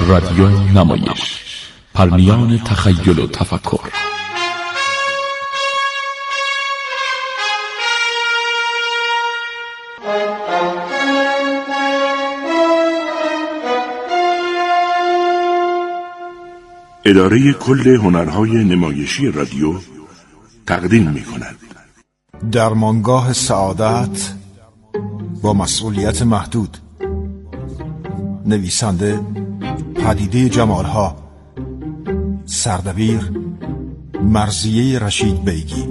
رادیو نمایش، پرمیان تخیل و تفکر. اداره کل هنرهای نمایشی رادیو تقدیم می‌کند درمانگاه سعادت با مسئولیت محدود. نویسنده پدیده جمالها، سردبیر مرضیه رشید بیگی.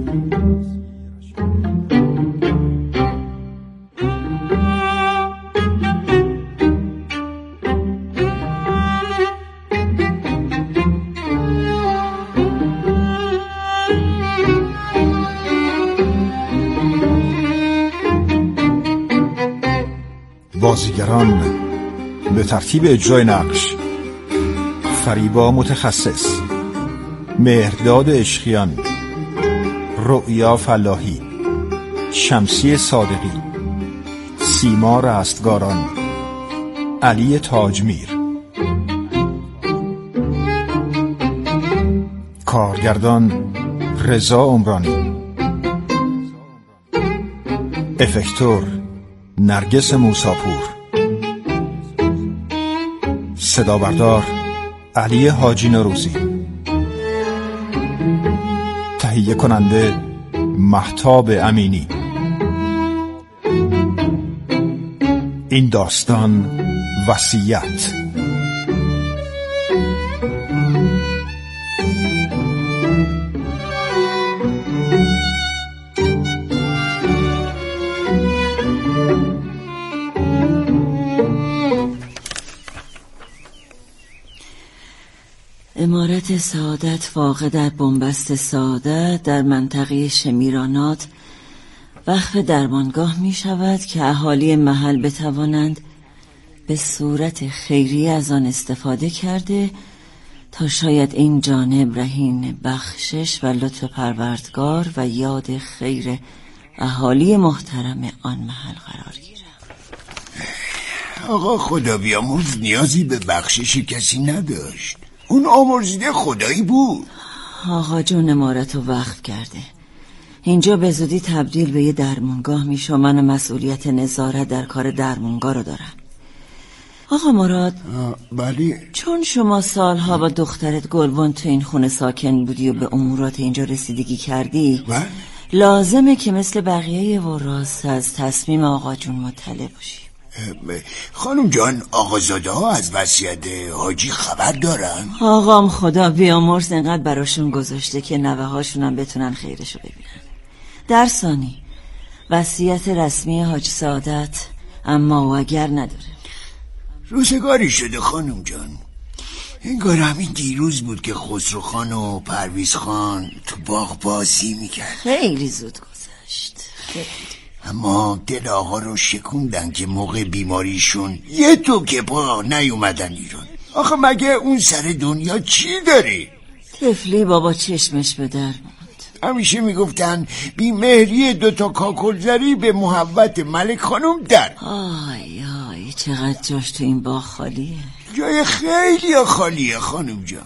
بازیگران به ترتیب اجرای نقش: فریبا متخصص، مهرداد عشقیان، رؤیا فلاحی، شمسی صادقی، سیما رستگاران، علی تاجمیر. کارگردان رضا عمرانی. افکتور نرگس موساپور. صدا بردار علی حاجی نوروزی. تهیه کننده مهتاب امینی. این داستان وصیت. امارت سعادت واقع در بنبست سعادت در منطقه شمیرانات وقف درمانگاه می شود که اهالی محل بتوانند به صورت خیریه از آن استفاده کرده تا شاید این جانب رهین بخشش و لطف پروردگار و یاد خیر اهالی محترم آن محل قرار گیرد. آقا خدا بیامرز نیازی به بخشش کسی نداشت. اون آمرزیده خدایی بود. آقا جون امارت رو وقف کرده. اینجا به زودی تبدیل به یه درمونگاه میشه و من مسئولیت نظارت در کار درمونگاه رو دارم. آقا مراد، بله. چون شما سالها با دخترت گلبن تو این خونه ساکن بودی و به امورات اینجا رسیدگی کردی، لازمه که مثل بقیه وراث از تصمیم آقا جون مطلع باشی. خانم جان، آقازاده ها از وصیت حاجی خبر دارن؟ آقام خدا بیامرز انقدر براشون گذاشته که نوه هاشون هم بتونن خیرشو ببینن. در ثانی وصیت رسمی حاج سعادت اما و اگر نداره. روزگاری شده خانم جان. انگار همین دیروز بود که خسرو خان و پرویز خان تو باغ بازی میکرد. خیلی زود گذشت. اما دل آقا رو شکوندن که موقع بیماریشون یه تو که پا نیومدن ایران. آخه مگه اون سر دنیا چی داری؟ طفلی بابا چشمش به در موند. همیشه میگفتن بیمهری دوتا کاکلزری به محبت ملک خانم در. آی آی چقدر جاش تو این باغ خالیه. جای خیلی خالیه خانم جان.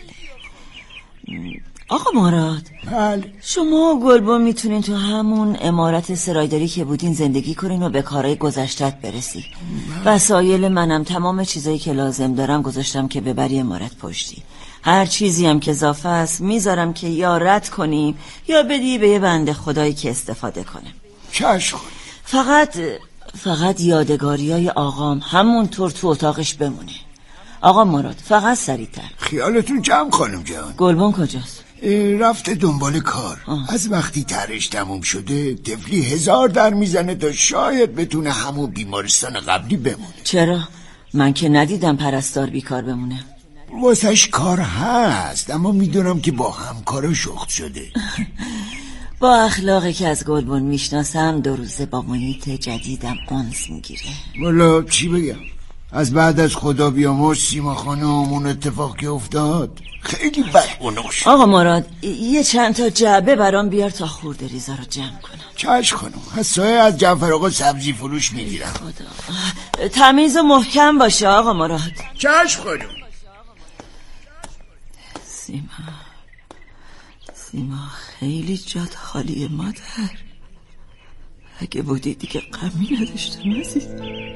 آقا مراد، بله. شما و گلبن میتونین تو همون امارت سرایداری که بودین زندگی کنین و به کارهای گذشتت برسی. وسایل منم تمام چیزایی که لازم دارم گذاشتم که ببری امارت پشتی. هر چیزی هم که اضافه است میذارم که یا رد کنیم یا بدی به یه بنده خدایی که استفاده کنه. چشم. فقط یادگاریای آقام همونطور تو اتاقش بمونه. آقا مراد، فقط سریعتر. خیالتون جمع خانم جان. گلبن کجاست؟ رفته دنبال کار. از وقتی طرحش تموم شده طفلی 1000 در میزنه تا شاید بتونه همون بیمارستان قبلی بمونه. چرا؟ من که ندیدم پرستار بیکار بمونه. واسش کار هست، اما میدونم که با همکارا شخص شده. با اخلاقی که از گلبن میشناسم 2 روزه با محیط جدیدم انس میگیره. والا چی بگم، از بعد از خدا بیامرز سیما خانم اون اتفاق که افتاد خیلی بدگناه شد. آقا مراد، یه چند تا جعبه برام بیار تا خورده ریزا رو جمع کنم. چشم خانم، از سایه از جعفر آقا سبزی فروش میگیرم. خدا تمیز و محکم باشه آقا مراد. چشم خانم. سیما خیلی جات خالیه مادر. اگه بودی دیگه غمی نداشتم عزیز.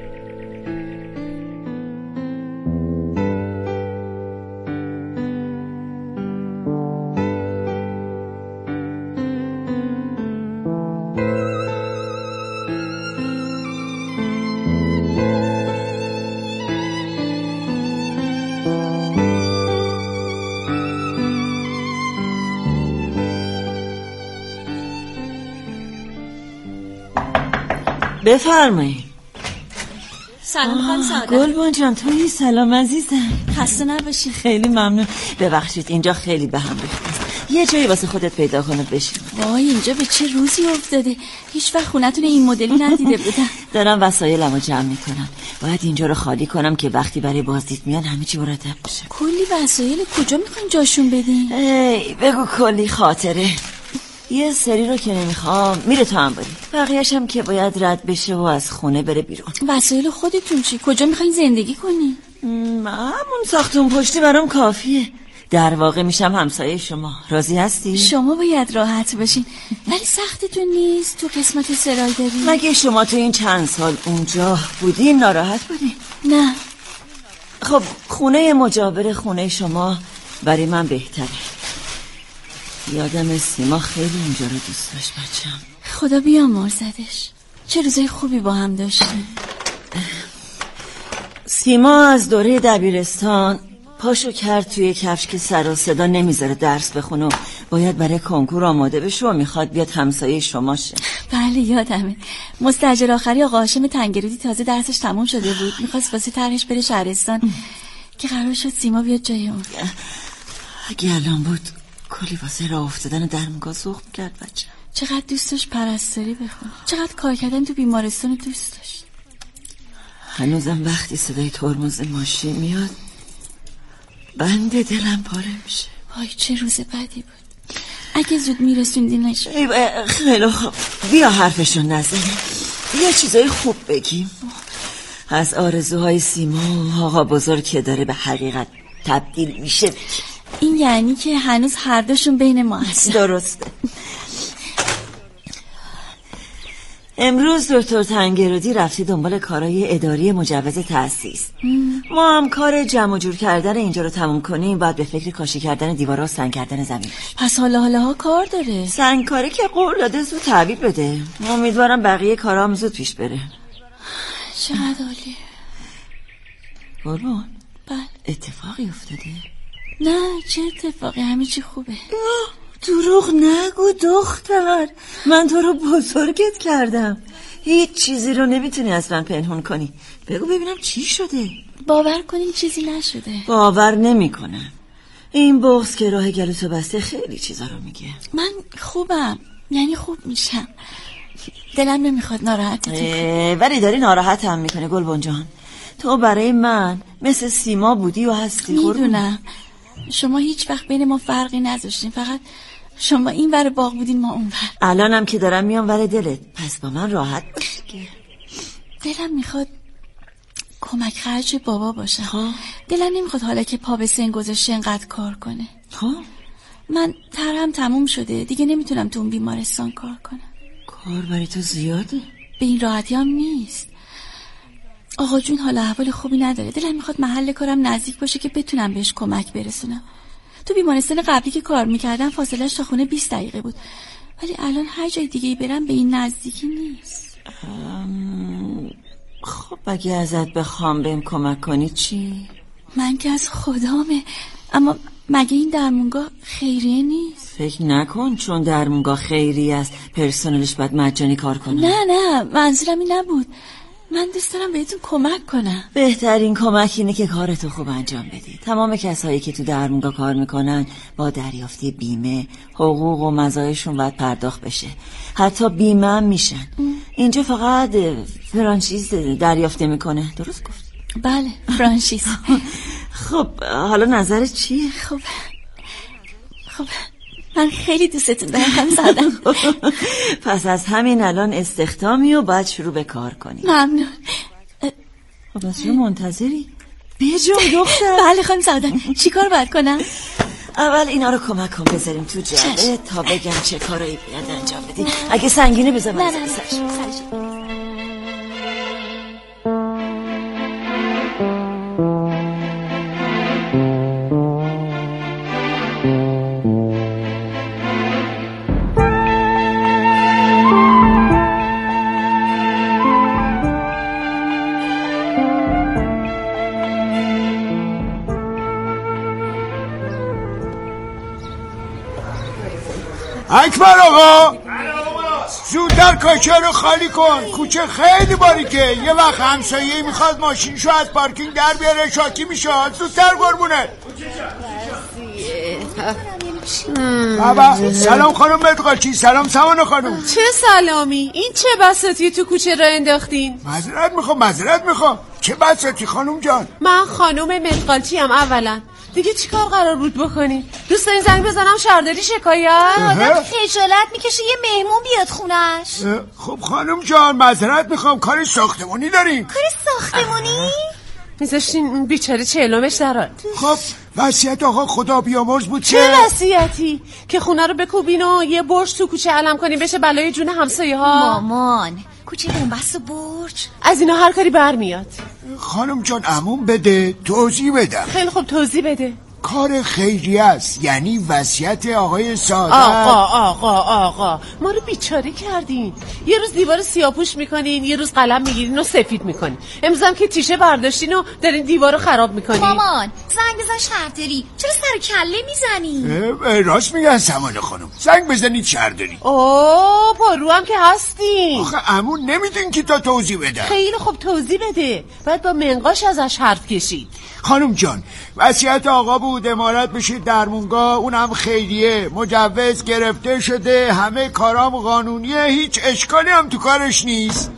بفرمایید. سلام خانم سعادت. گلبن جان توی سلام عزیزم. خسته نباشی. خیلی ممنون. ببخشید اینجا خیلی به هم ریخته است. یه جایی واسه خودت پیدا کنه بشین. وای اینجا به چه روزی افتاده. هیچ وقت خونتون این مدلی ندیده بودم. دارم وسایلمو جمع میکنم. باید اینجا رو خالی کنم که وقتی برای بازدید میان همه چی مرتب بشه. کلی وسایل کجا میخواین جاشون بدین؟ ای بگو کلی خاطره. یه سری رو که نمیخوام میره تو انباری. بقیه‌اش هم که باید رد بشه و از خونه بره بیرون. وسایل خودتون چی؟ کجا میخواین زندگی کنین؟ همون ساختمون پشتی برام کافیه. در واقع میشم همسایه شما. راضی هستی؟ شما باید راحت باشین. ولی سختتون نیست تو قسمت سرای داری؟ مگه شما تو این چند سال اونجا بودین ناراحت بودین؟ نه. خب خونه مجاور خونه شما برای من بهتره. یادم سیما خیلی اینجا رو دوست داشت بچم. خدا بیامرزدش. چه روزای خوبی با هم داشتیم. سیما از دوره دبیرستان پاشو کرد توی کفش که سر و صدا نمیذاره درس بخونه و باید برای کنکور آماده بشه و میخواد بیاد همسایه شما شه. بله یادمه. مستاجر آخری آقا هاشم تنگرودی تازه درسش تموم شده بود. میخواست واسه طرحش بره شهرستان که قرار شد سیما بیاد جای اون. اگه الان بود کلی واسه راه افتادن درمونگاه سوخت میکرد بچه. چقدر دوست داشت پرستاری بخونه. چقدر کار کردن تو بیمارستان دوست داشت. هنوزم وقتی صدای ترمز ماشین میاد بند دلم پاره میشه. وای چه روز بدی بود. اگه زود میرسوندینش. خیلی خوب بیا حرفشون نزنیم. یه چیزای خوب بگیم. از آرزوهای سیما و آقا بزرگ که داره به حقیقت تبدیل میشه بگیم. این یعنی که هنوز هر دوشون بین ما هست. درسته. امروز دکتر تنگرودی رفتی دنبال کارهای اداری مجوز تأسیس. ما هم کار جمع و جور کردن اینجا رو تموم کنیم. بعد به فکر کاشی کردن دیوارا و سنگ کردن زمین. پس حالا کار داره. سنگ کاری که قول داده زود تعبیب بده. امیدوارم بقیه کارا هم زود پیش بره. چقدر عالی. قربان بله اتفاقی افتاده؟ نه چه اتفاقی، همه چی خوبه. دروغ نگو دختر، من تو رو بزرگت کردم. هیچ چیزی رو نمیتونی از من پنهون کنی. بگو ببینم چی شده. باور کنین چیزی نشده. باور نمیکنم. این بغض که راه گلوتو بسته خیلی چیزا رو میگه. من خوبم، یعنی خوب میشم. دلم نمیخواد ناراحتت کنم. ولی داری ناراحتم میکنه گلبن جان. تو برای من مثل سیما بودی و هستی. میدونم شما هیچ وقت بین ما فرقی نذاشتین، فقط شما این ور باغ بودین ما اون ور. الانم که دارم میام ور دلت، پس با من راحت باش دیگه. دلم میخواد کمک خرج بابا باشه. دلم نمیخواد حالا که پا به سن گذاشته انقدر کار کنه. من طرحم تموم شده دیگه، نمیتونم تو اون بیمارستان کار کنم. کار برای تو زیاده؟ به این راحتی هم نیست. آقا جون حالا احوال خوبی نداره. دلم میخواد محل کارم نزدیک باشه که بتونم بهش کمک برسونم. تو بیمارستان قبلی که کار میکردم فاصلهش تا خونه 20 دقیقه بود، ولی الان هر جای دیگه برم به این نزدیکی نیست. خب اگه ازت بخوام بهم کمک کنی چی؟ من که از خدامه، اما مگه این درمونگاه خیریه نیست؟ فکر نکن چون درمونگاه خیریه است پرسنلش باید مجانی کار کنه. نه منظورم این نبود. من دوست دارم بهتون کمک کنم. بهترین کمک اینه که کارتو خوب انجام بدی. تمام کسایی که تو درمونگاه کار میکنن با دریافت بیمه حقوق و مزایاشون باید پرداخت بشه. حتی بیمه هم میشن. اینجا فقط فرانچیز دریافت میکنه. درست گفت؟ بله فرانچیز. خب حالا نظرت چیه؟ خب من خیلی دوستتون دارم زدم. پس از همین الان استخدامی و باید شروع به کار کنی. ممنون. خب از چه منتظری؟ بجو دختر. بله خانم سعادت، چی کار باید کنم؟ اول اینا رو کمک کن بذاریم تو جعبه تا بگم چه کارایی باید انجام بدی. اگه سنگینه بذار من سرش. اکبر آقا زودتر کاچه رو خالی کن، کوچه خیلی باریکه. یه وقت همسایه‌ای میخواد ماشینشو از پارکینگ در بیاره شاکی میشه. زودتر قربونه. بابا سلام خانم مدقاچی. سلام سمانه خانم. چه سلامی؟ این چه بساطی تو کوچه را انداختین؟ معذرت میخوام. چه بساطی خانم جان؟ من خانم مدقاچی ام. اولا دیگه چی کار قرار بود بکنی؟ دوست دارین زنگ بزنم شهرداری شکایت؟ آدم خجالت میکشه یه مهمون بیاد خونش. خب خانم جان معذرت میخوام. کار ساختمونی داریم. کار ساختمونی؟ میذاشتین اون بیچاره چهلمش درات. خب وصیت آقا خدا بیامرز بود. چه وصیتی؟ که خونه رو بکوبین و یه برج تو کوچه علم کنین بشه بلای جون همسایه ها. مامان کوچه بنبست و برج از اینا هر کاری برمیاد. خانم جان عموم بده توضیح بدم. خیلی خوب توضیح بده. کار خیریه است، یعنی وصیت آقای سعادت. آقا ما رو بیچاره کردین. یه روز دیوار سیاه‌پوش میکنین، یه روز قلم میگیرین و سفید میکنین. امروز هم که تیشه برداشتین و دارین دیوار رو خراب میکنین. مامان زنگ بزن شهرداری. چرا سر کله میزنی؟ راست میگن سمانه خانم. زنگ بزنید شهرداری. پارو هم که هستین. آخه عمو نمیدین که تا توضیح بدم. خیلی خوب توضیح بده. بعد با منقاش ازش حرف کشید. خانم جان وصیت آقا بود امارت بشه درمونگاه، اونم خیریه، مجوز گرفته شده، همه کارام قانونیه، هیچ اشکالی هم تو کارش نیست.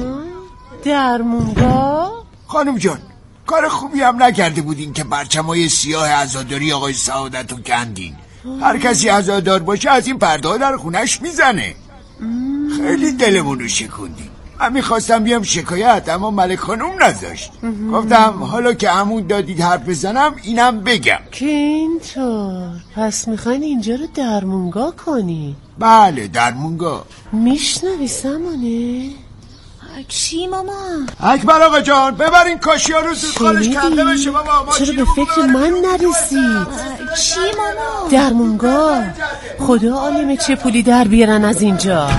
درمونگاه؟ خانم جان کار خوبی هم نکرده بودین که پرچمای سیاه عزاداری آقای سعادت رو کندین. هر کسی عزادار باشه از این پرده در خونش میزنه. خیلی دلمون رو شکوندین. من میخواستم بیام شکایت اما ملک خانوم نذاشت. گفتم حالا که عمود دادید حرف بزنم اینم بگم. که اینطور پس میخواین اینجا رو درمونگاه کنی؟ بله درمونگاه. میشنوی سمانه؟ چی ماما؟ اکبر آقا جان ببرین کاشیا رو زود خالش کنده بشه بابا. چرا به فکر من نرسید؟ چی ماما؟ درمونگاه. خدا عالمه چه پولی در بیارن از اینجا.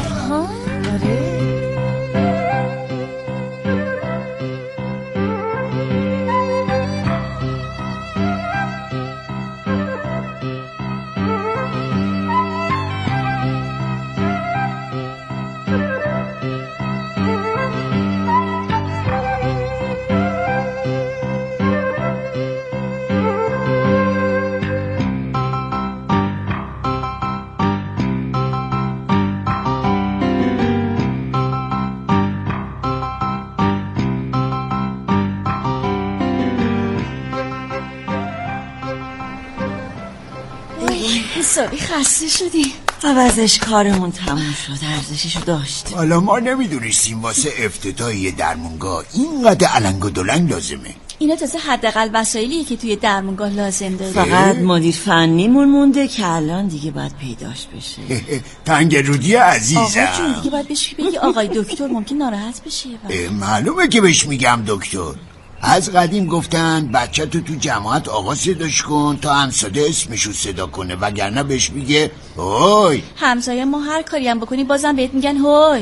حسابی خسته شدی. عوضش کارمون تموم شد، ارزششو داشت. حالا ما نمیدونستیم واسه افتتاحی درمونگاه اینقدر علنگ و دلنگ لازمه. اینا تازه حداقل وسایلیه که توی درمونگاه لازم داره. فقط مدیر فنیمون مونده که الان دیگه باید پیداش بشه. تنگ رودی عزیزم. آقا جون دیگه باید بهش بگی آقای دکتر ممکن ناراحت بشه. معلومه که بهش میگم دکتر. از قدیم گفتن بچه تو جماعت آقا صداش کن تا همساده اسمشو صدا کنه، وگرنه بهش میگه هوی. همسایه ما هر کاری هم بکنی بازم بهت میگن هوی.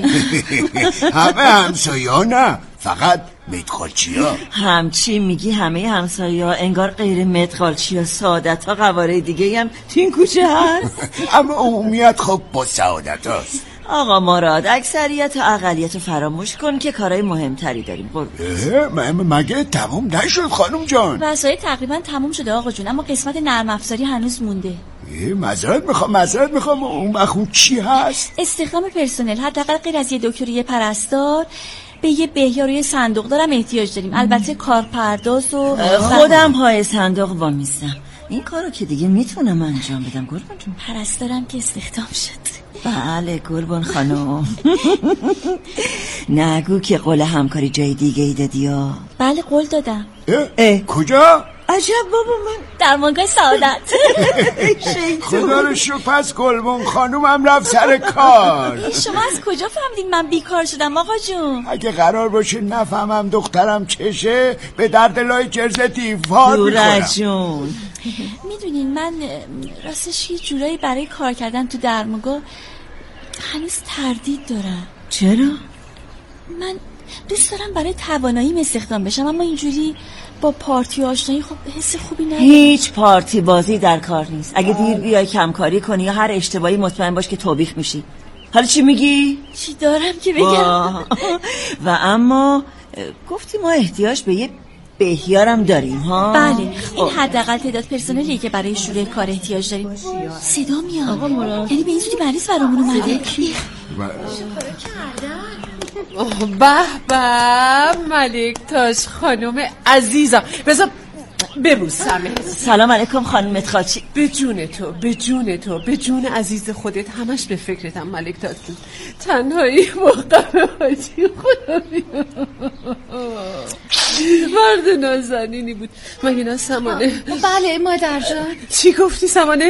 همه همسایه ها نه، فقط مدخالچی ها. همچی میگی همه همسایه ها؟ انگار غیر مدخالچی ها سعادت ها قواره دیگه هم تو این کوچه هست. اما عمومیت خب با سعادت هاست. آقا مراد اکثریت و اقلیت رو فراموش کن که کارهای مهمتری داریم. مگه تموم نشد خانم جان؟ وسایل تقریبا تموم شده آقا جون، اما قسمت نرم افزاری هنوز مونده. معذرت میخوام اون بخون چی هست؟ استخدام پرسنل، حداقل غیر از یه دکتر یه پرستار به یه بهیار و یه صندوق دارم احتیاج داریم. البته کارپرداز و خودم پای صندوق وامیستم. این کارو که دیگه میتونم انجام بدم. قربان جون پرستارم که استخدام شد. بله قربان خانم. نگو که قول همکاری جای دیگه ای دادی ها. بله قول دادم. کجا؟ عجب بابا، من درمانگاه سعادت. خدا رو شکر. پس گلبن خانومم رفت سر کار. شما از کجا فهمیدین من بیکار شدم آقا جون؟ اگه قرار باشه نفهمم دخترم چشه، به درد لای جرز دیوار میخورم. جون میدونین من راستش یه جورایی برای کار کردن تو درمانگاه هنوز تردید دارم. چرا؟ من دوست دارم برای تواناییم استخدام بشم، اما اینجوری با پارتی و آشنایی خب حس خوبی ندارم. هیچ پارتی بازی در کار نیست. اگه دیر بیای کمکاری کنی یا هر اشتباهی مطمئن باش که توبیخ میشی. حالا چی میگی؟ چی دارم که بگم؟ و اما گفتی ما احتیاج به یه بهیارم داریم ها؟ بله، این حداقل تعداد پرسنلیه که برای شروع کار احتیاج داریم. صدا میاد آقا مراد، یعنی به این زودی مریض برامون اومده. به به ملک تاج خانم عزیزم، بذار ببوسم. سلام علیکم خانم متخاچی. به جون تو، به جون تو، به جون عزیز خودت، همش به فکرتم ملک تاج. تنهایی موقع حاجی خدا مرد نازنینی بود. مگه نه سمانه؟ بله مادر جان. چی گفتی سمانه؟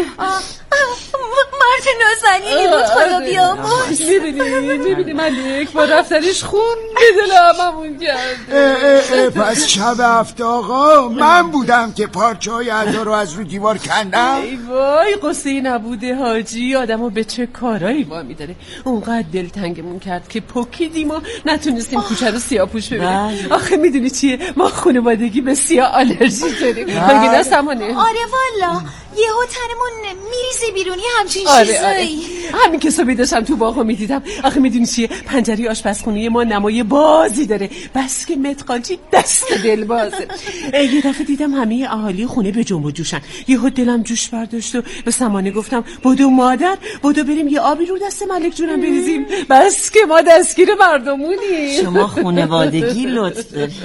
مرد نازنینی بود خدا بیامرز. میبینی ملک با رفتنش خون به دل هممون کرد. پس شب هفته آقا من بودم که پارچه های اعضا رو از رو دیوار کندم. ای وای قصه نبوده حاجی، آدمو به چه کارایی وامی داره. اونقدر دلتنگمون کرد که پکیدیم و نتونستیم کوچه رو سیاه‌پوش ببینیم. آخه میدونی چیه، ما خانوادگی به سیاه آلرژی داریم. مگه نه سمانه؟ آره والا یهو تنمون میریزه بیرونی همچین چیزایی. آره. همین که صبح داشتم تو باغو میدیدم. آخه میدونی چیه، پنجره آشپزخونه ما نمای بازی داره، بس که متقالچی دست دل بازه. یه دفعه دیدم همه اهالی خونه به جنب و جوشن. یهو دلم جوش برداشت و به سمانه گفتم بدو مادر، بدو بریم یه آبی رو دست ملک جونم بریزیم، بس که ما دستگیر مردمونیم. شما خانوادگی لطف دارید.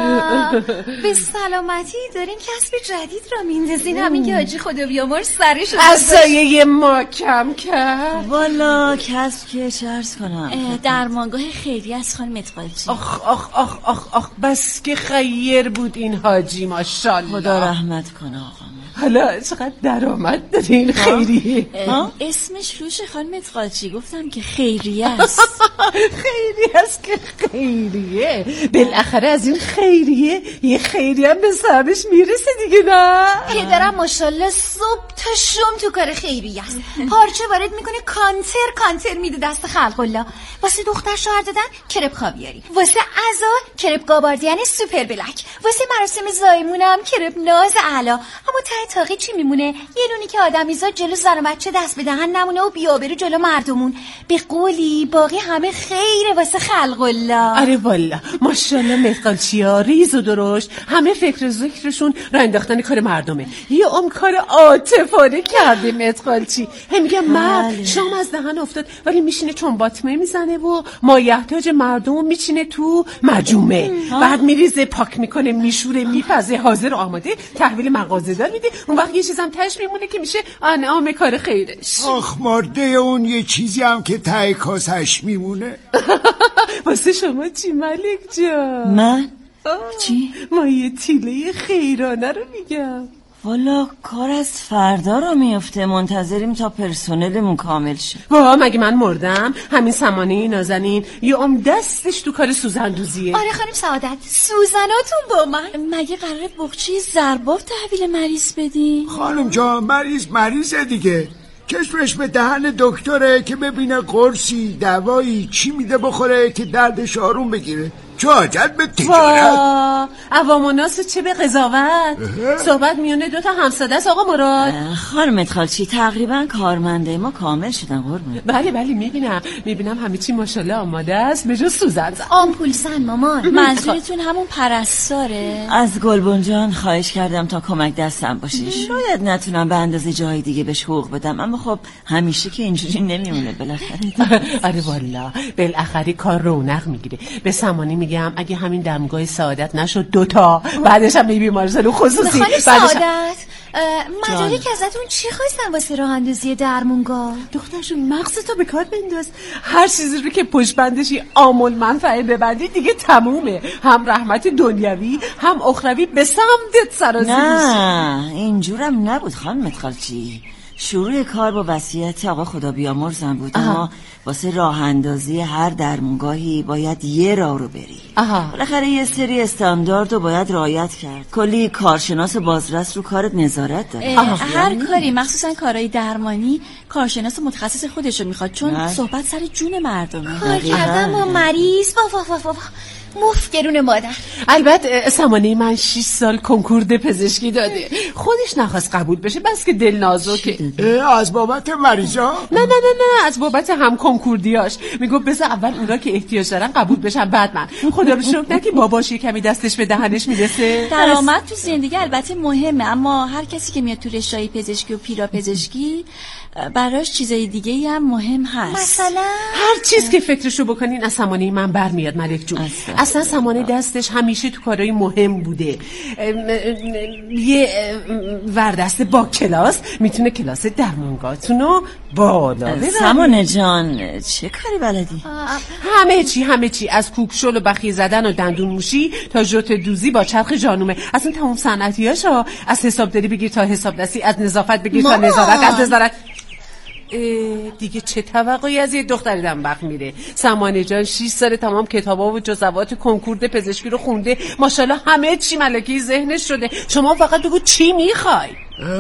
به سلامتی دارین کسب جدید را میندازین، همین که حاجی خدا بیامرز سرش از سایه ما کم کرد. والا کسب که چه عرض کنم، درمانگاه خیریه از خانم متقالچی. آخ بس که خیر بود این حاجی، ماشاءالله. خدا رحمت کنه آقا. حالا چقدر درآمد داره این خیریه؟ اسمش روش خانم متقالچی، گفتم که خیریه است. خیریه است که خیریه، بالاخره از این خیریه یه خیریه هم به سرش میرسه دیگه. نه پدرم ماشاءالله صبح تا شام تو کار خیریه است. پارچه وارد میکنه کانتر میده دست خلق الله. واسه دختر شوهر دادن کرپ خاویاری، واسه عزا کرپ گاباردین سوپر بلک، واسه مراسم زایمونم کرپ ناز اعلی. اما ته تاقی چی میمونه؟ یه دونی که آدمیزاد جلو زن و بچه دست به دهن نمونه و بیابرو جلو مردمون. به قولی باقی همه خیره واسه خلق الله. آره والا ماشاءالله متقالچی‌ها ریز و درشت، همه فکر و ذکرشون را انداختن کار مردمه. یه کار عاطفانه کرده متقالچی. هم میگم مرد شام از دهن افتاد ولی میشینه چون باطمه میزنه و مایحتاج مردم میچینه تو مجموعه، بعد میریزه پاک میکنه میشوره میپزه حاضر و آماده تحویل مغازه‌دار میده. اون وقت یه چیزم تهش میمونه که میشه انعام کار خیرش. آخ مرده اون یه چیزی هم که ته کاسش میمونه. واسه شما چی ملک جان؟ من؟ چی؟ ما یه تیله خیرانه رو میگم. والا کار از فردا رو میفته، منتظریم تا پرسنلمون کامل شه. مگه من مردم؟ همین سمانه نازنین یه دستش تو کار سوزندوزیه. آره خانم سعادت، سوزناتون با من. مگه قراره بخچه زرباب تحویل مریض بدی؟ خانم جان مریضه دیگه. چشمش به دهن دکتره که ببینه قرصی دوایی چی میده بخوره که دردش آروم بگیره. چه حاجت به تجارت؟ عوام و ناس چه به قضاوت. صحبت میونه دوتا همساده است آقا مراد. خانم متقالچی تقریبا کارمنده ما کامل شدن قربون. بله میبینم همه چی ماشاءالله آماده است به جز سوزن. آمپول سن مامان. منظورتون همون پرستاره؟ از گلبن جان خواهش کردم تا کمک دستم باشه. شاید نتونم به اندازه جای دیگه بهش حقوق بدم، اما خب همیشه که اینجوری نمیمونه بالاخره. آره والا بالاخره کار رونق میگیره. به سمانه میگم میگم اگه همین درمونگاه سعادت نشد 2 تا بعدش هم بیمارستان خصوصی. خانم سعادت مدارک ازتون چی خواستن واسه راه اندازی درمونگاه؟ دخترشون مغزتو به کار بنداز، هر چیزی رو که پشت بندشی عامل منفعه ببندی دیگه تمومه، هم رحمت دنیوی هم اخروی به سمتت سرازیر میشه. نه اینجورم نبود خانم متخالچی. شروع کار با وصیت آقا خدا بیامرزم بود، اما واسه راه اندازی هر درمونگاهی باید یه راه رو بری. بالاخره یه سری استاندارد رو باید رعایت کرد. کلی کارشناس بازرس رو کارت نظارت داره. هر کاری مخصوصا کارهای درمانی کارشناس متخصص خودشو میخواد، چون صحبت سر جون مردمه. کار کردن با مریض واه مفگرون مادر. البته سمانه من 6 سال کنکور پزشکی داده، خودش نخواست قبول بشه بس که دل نازکه. از بابت مریضا؟ نه از بابت هم کنکوردیاش. میگو بذار اول اونا که احتیاج دارن قبول بشن بعد من. خدا رو شکر نه که باباش کمی دستش به دهنش میرسه. درآمد تو زندگی البته مهمه، اما هر کسی که میاد تو رشته‌های پزشکی و پیراپزشکی براش چیزای دیگه هم مهم هست. مثلا هر چیز که فکرشو بکنین از سمانه من برمیاد ملک جون. اصلا سمانه دستش همیشه تو کارهای مهم بوده. یه وردسته با کلاس میتونه کلاس درمانگاهتونو بالا ببره. سمانه جان چه کاری بلدی؟ همه چی از کوکشل و بخیه زدن و دندون موشی تا ژوت دوزی با چرخ جانومه. اصلا تمام صنعتیاشو از حسابداری بگیر تا حسابدستی، از نظافت بگیر تا نظارت، از نظارت. دیگه چه توقعی از یه دختر دنبخ میره؟ سمانه جان 6 سال تمام کتابا و جزوات کنکور پزشکی رو خونده، ماشاءالله همه چی ملکی ذهنش شده. شما فقط بگو چی میخوای؟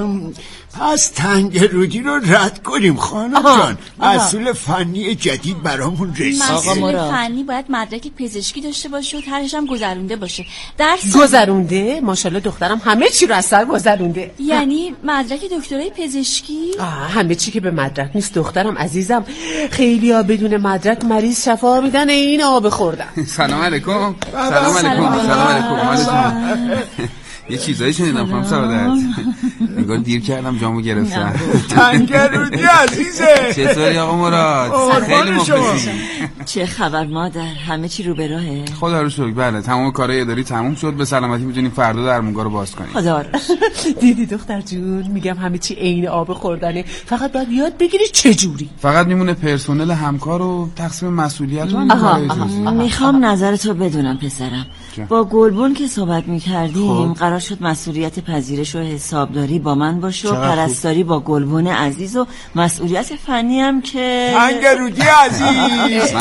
پس تنگ رودی رو رد کنیم خانم جان. اصول فنی جدید برامون رسید. اصول فنی باید مدرک پزشکی داشته باشه و طرحش هم گذرونده باشه. گذرونده؟ ماشاءالله دخترم همه چی رو از سر گذرونده. یعنی مدرک دکترای پزشکی؟ همه چی که به مدرک نیست دخترم عزیزم. خیلی‌ها بدون مدرک مریض شفا میدن این آب خوردن. سلام علیکم. سلام علیکم. یه چیزایی شنیدم خانم سعادت. انگار دیر کردم جامو گرفتم. تنگرودی عزیزه. چطوری آقا مراد؟ خیلی مخلصی. چه خبر مادر؟ همه چی رو به راهه؟ خدا رو شکر. بله تمام کارهای اداری تموم شد، به سلامتی میتونیم فردا درمونگاه رو باز کنیم. خدا رو دیدی دختر جون، میگم همه چی عین آب خوردنه، فقط باید یاد بگیری چه جوری. فقط میمونه پرسنل همکار و تقسیم مسئولیت و میخوام نظرتو بدونم پسرم. با گلبون که صحبت میکردیم قرار شد مسئولیت پذیرش و حسابداری با من باشه و پرستاری با گلبون عزیز و مسئولیت فنی هم که تنگرودی عزیز.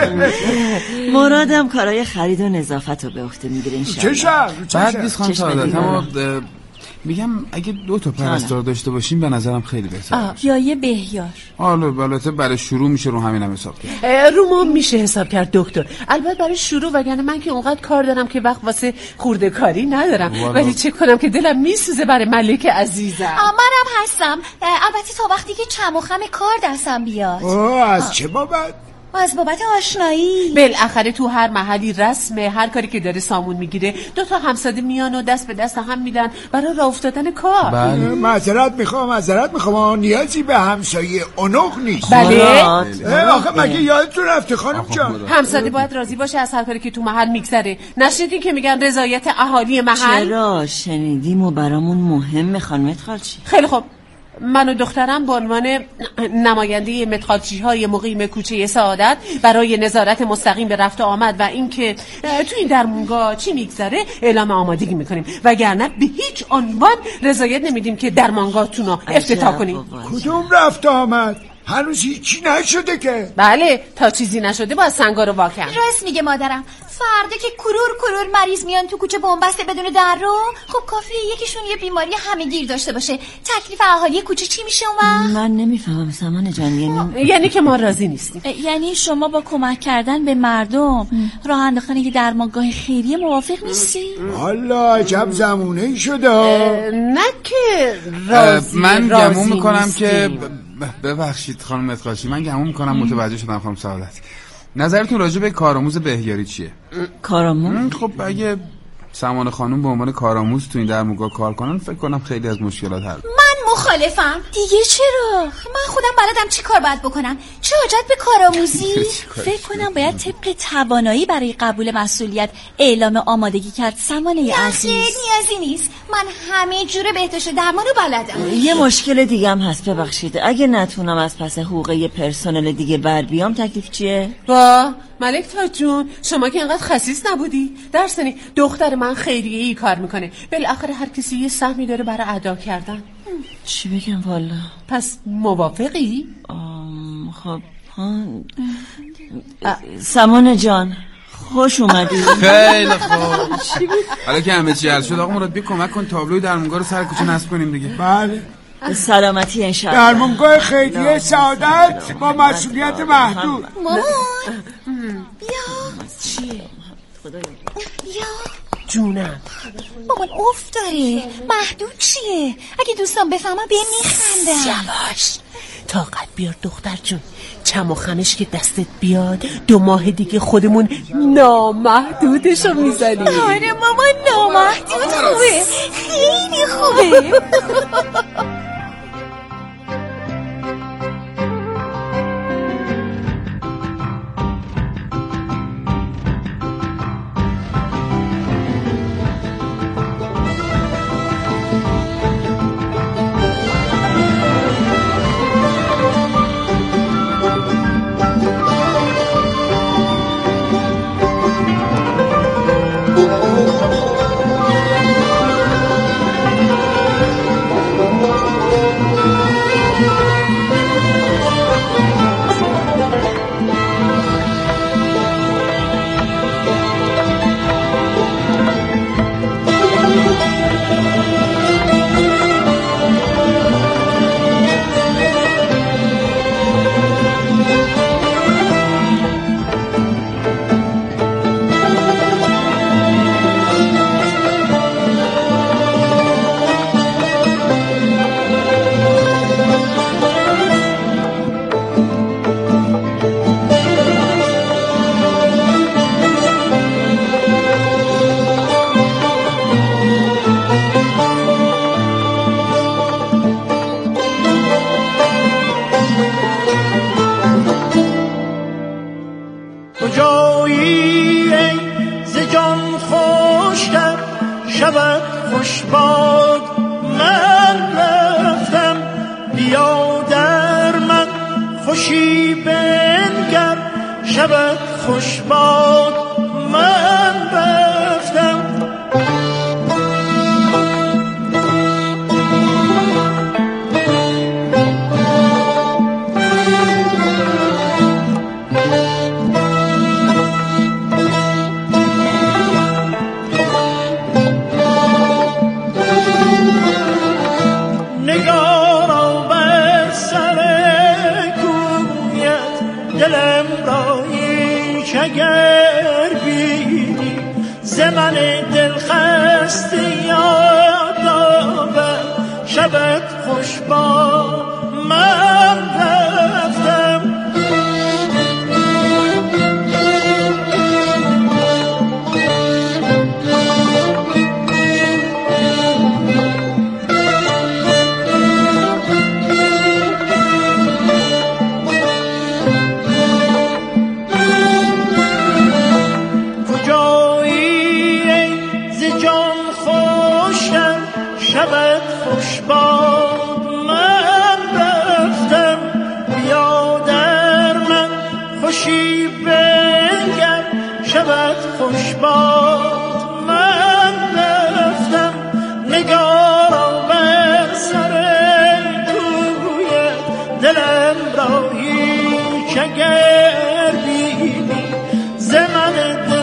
مرادم کارهای خرید و نظافت رو به عهده میگیره انشالله. بعد بیس خانم سعادت، اما میگم اگه 2 تا پرستار داشته باشیم به نظرم خیلی بهتره. یا یه بهیار. البته برای شروع میشه رو همینم حساب کرد. رو ما میشه حساب کرد دکتر، البته برای شروع، وگرنه من که اونقدر کار دارم که وقت واسه خورده کاری ندارم. ولی چه کنم که دلم میسوزه برای ملک عزیزم. منم هستم، البته تا وقتی که چم و خم کار دستم بیاد. از چه بابت؟ از بابت آشنایی. بالاخره تو هر محلی رسمه، هر کاری که داره سامون میگیره 2 تا همساده میان و دست به دست هم میدن برای راه افتادن کار. معذرت میخوام نیازی به همسایه اونق نیست. بله آخه مگه یادتون رفته خانم جان؟ همساده باید راضی باشه از هر کاری که تو محل میگذره. نشنیدین که میگن رضایت اهالی محل؟ چرا شنیدیم و برامون مهمه خانم متخالچی. خیلی خوب، من و دخترم به عنوان نماینده متخالچی‌های مقیم کوچه سعادت برای نظارت مستقیم به رفت و آمد و اینکه تو این درمونگاه چی میگذره اعلام آمادگی میکنیم، وگرنه به هیچ عنوان رضایت نمیدیم که درمانگاهتون رو افتتاح کنیم. کدوم رفت و آمد؟ هنوز هیچی نشده که. بله تا چیزی نشده باید سنگا رو واکن. راست میگه مادرم. فردا که کرور مریض میان تو کوچه بنبسته بدون در رو، خب کافیه یکیشون یه بیماری همه گیر داشته باشه. تکلیف اهالی کوچه چی میشه اون وقت؟ من نمیفهمم سمانه جان. یعنی که ما راضی نیستیم. یعنی شما با کمک کردن به مردم راه انداختن یه درمانگاه خیریه موافق نیستی؟ والا عجب زمونه‌ای شده. نه که راضی. من گمون میکنم که ببخشید خانم متخالچی، من گمون میکنم متوجه شدم خانم سعادت. نظرتون راجع به کارآموز بهیاری چیه؟ کارآموز؟ خب اگه سمانه خانم به عنوان کارآموز تو این درمونگاه کار کنن فکر کنم خیلی از مشکلات حل. من مخالفم. دیگه چرا؟ من خودم بلدم چی کار باید بکنم. چه حاجت به کارآموزی؟ فکر کنم باید طبق توانایی برای قبول مسئولیت اعلام آمادگی کرد سمانه عزیز. نیازی نیست، من همه جور بهداشت درمانو بلدم. یه مشکل دیگه هم هست، ببخشید اگه نتونم از پس حقوق پرسنل دیگه بر بیام تکلیف چیه؟ ملک تاج جون، شما که اینقدر خسیس نبودی؟ درسنی دختر من خیریه‌ای کار میکنه، بالاخره هر کسی یه سهمی داره برای ادا کردن. چی بگم والا؟ پس موافقی؟ خب سمانه جان خوش اومدی. خیلی خوب. حالا که همه چی حل شد آقا مراد بیا کمک کن تابلوی درمونگاه رو سر کوچه نصب کنیم دیگه. بله. سلامتی انشاءالله. درمونگاه خیریه سعادت با مسئولیت محدود. مامان بیا. چیه؟ بیا. جونم. مامان اوف داره. محدود چیه؟ اگه دوستان بفهمن بهم میخندن. یواش. طاقت بیار دختر جون. چم و خمش که دستت بیاد 2 ماه دیگه خودمون نامحدودشو میزنیم. آره مامان نامحدود خوبه، خیلی خوبه.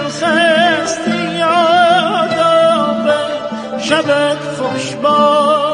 شبت خوش باد.